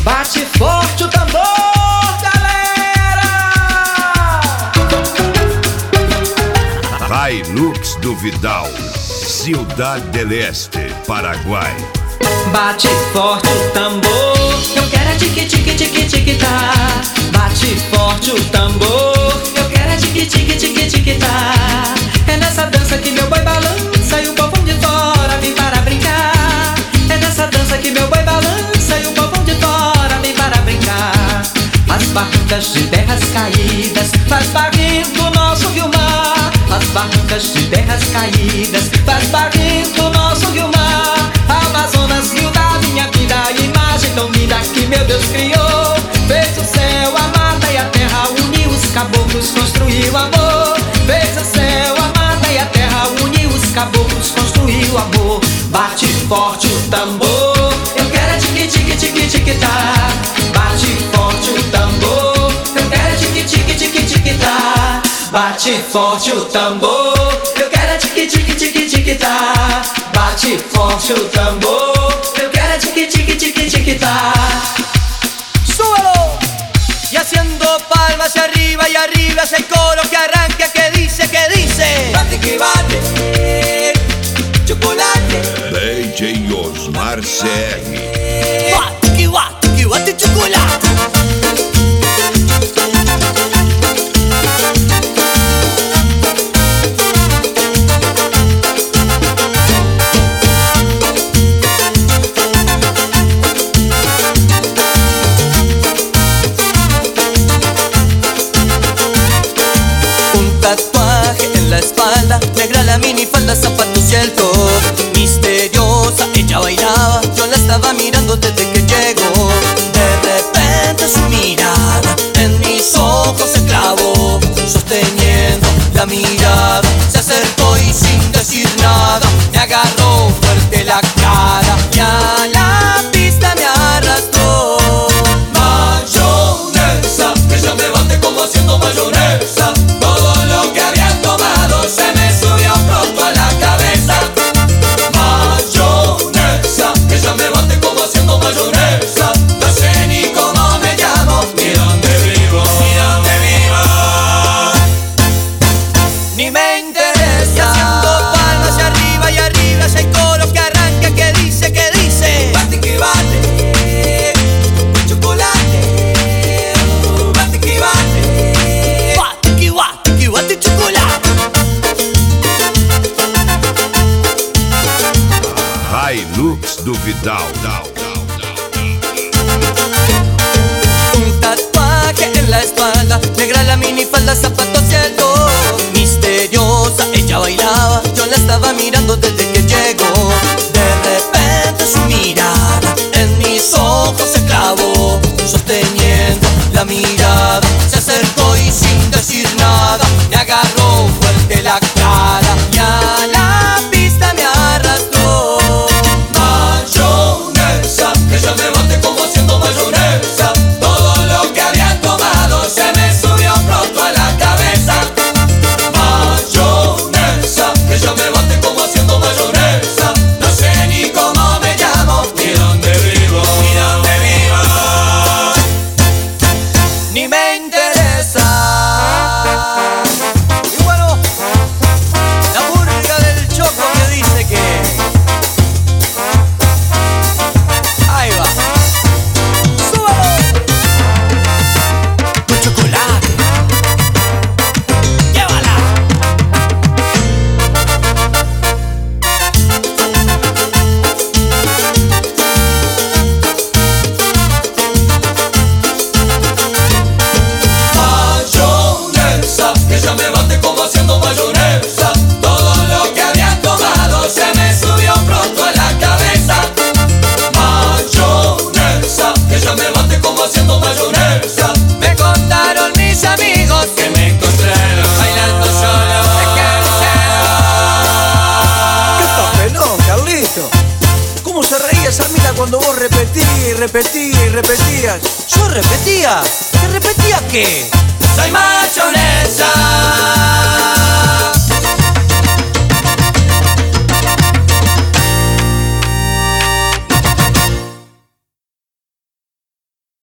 Bate forte o tambor, galera! Hilux do Vidal, Ciudad del Este, Paraguai. Bate forte o tambor, eu quero é tique-tique-tique-tique-tá. Bate forte o tambor, eu quero é tique-tique-tique-tique-tá. É nessa dança que meu boi balança e o povão de fora vem para brincar. É nessa dança que meu boi balança e o povão de fora vem para brincar. As barrancas de terras caídas faz barrento o nosso rio-mar. As barrancas de terras caídas faz barrento o nosso rio-mar. Amazonas, rio da minha vida, imagem tão linda que meu Deus criou. Fez o céu, a mata e a terra, uniu os caboclos, construiu amor. Fez o céu, a mata e a terra, uniu os caboclos, construiu amor. Bate forte o tambor, eu quero é tique-tique-tique-tique-tá. Bate forte o tambor, eu quero é tique-tique-tique-tique-tá. Bate forte o tambor, eu quero é tique-tique-tique-tique-tá. Bate forte o tambor, eu quero é tique-tique-tique-tique-tá. ¡Súbelo! Y haciendo palmas hacia arriba y arriba ese coro que arranca, que dice, bate que bate, chocolate. DJ Osmar CR. Bate que bate, chocolate. Negra la minifalda, zapatos y el top. Misteriosa, ella bailaba, yo la estaba mirando desde que llegó. De repente su mirada en mis ojos se clavó, sosteniendo la mirada, se acercó y sin decir nada me agarró fuerte la cara y a la pista me arrastró. Mayonesa, ella me bate como haciendo mayonesa. Todo lo que había tomado se me subió pronto a la cabeza. Mayonesa, ella me bate como haciendo mayonesa. No sé ni cómo me llamo, ni dónde vivo, ni me interesa. Y haciendo palmas hacia arriba y arriba ese coro que arranca, que dice, bate que bate, chocolate. Bate que bate, bate chocolate. Hilux do Vidal. Un tatuaje en la espalda, negra la minifalda, zapatos y el top. Misteriosa, ella bailaba, yo la estaba mirando desde que llegó. De repente su mirada en mis ojos se clavó, sosteniendo la mirada, se acercó y sin decir nada me agarró fuerte la cara y a la pista me arrastró. Mayonesa, ella me bate como haciendo mayonesa. Todo lo que había tomado se me subió pronto a la cabeza. Mayonesa, ella me bate como haciendo mayonesa. No sé ni cómo me llamo, ni dónde vivo, ni me interesa. Y bueno, la murga del Choco que dice que ahí va. ¡Súbelo! Tu chocolate, llévala. Mayonesa, ella me bate como haciendo mayonesa. Todo lo que había tomado se me subió pronto a la cabeza. Mayonesa, ella me bate como haciendo mayonesa. Me contaron mis amigos que me encontraron bailando solo. ¡Qué papelón, Carlito! ¿Cómo se reía esa mina cuando vos repetías y repetías y repetías? ¿Yo repetía? ¿Qué repetía qué? Soy mayonesa.